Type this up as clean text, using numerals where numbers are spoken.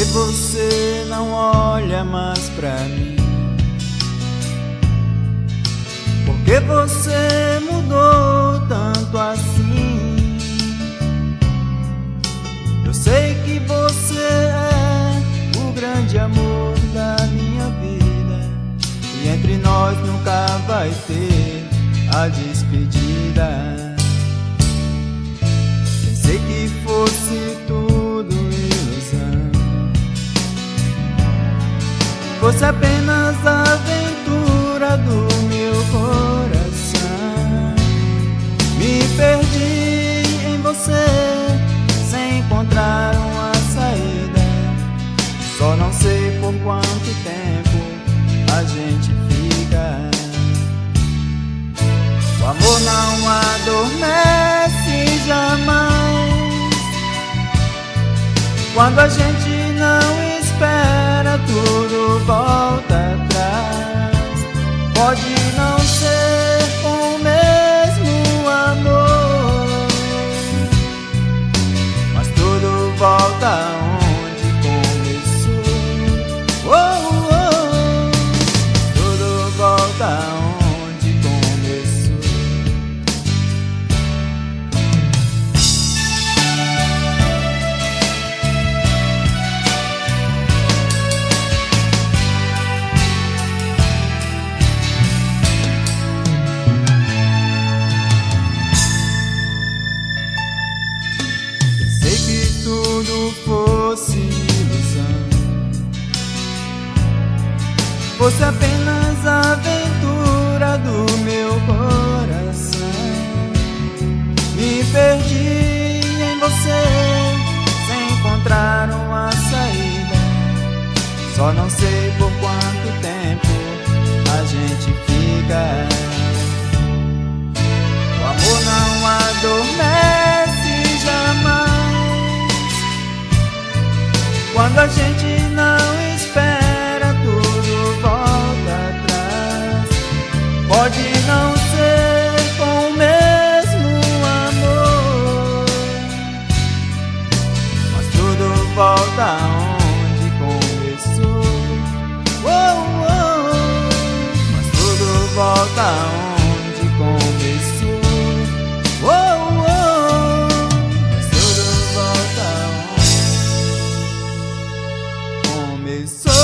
você não olha mais pra mim? Por que você mudou tanto assim? Eu sei que você é o grande amor da minha vida, e entre nós nunca vai ter a despedida. Pensei que fosse tudo ilusão, fosse apenas a aventura do meu coração. Me perdi em você sem encontrar uma saída. Só não sei por quanto tempo a gente fica. O amor não adormece jamais. Quando a gente não espera, tudo volta atrás. Pode não ser o mesmo amor, mas tudo volta onde começou. Oh, oh. Tudo volta onde começou. Pensei que tudo fosse ilusão, fosse apenas a aventura do meu coração. Me perdi em você sem encontrar uma saída. Só não sei por quanto tempo a gente fica. O amor não adormece jamais. Quando a gente não espera, tudo volta atrás. Pode não ser com o mesmo amor, mas tudo volta onde começou. Oh, oh. Mas tudo volta onde começou. Oh, oh. Mas tudo volta onde começou.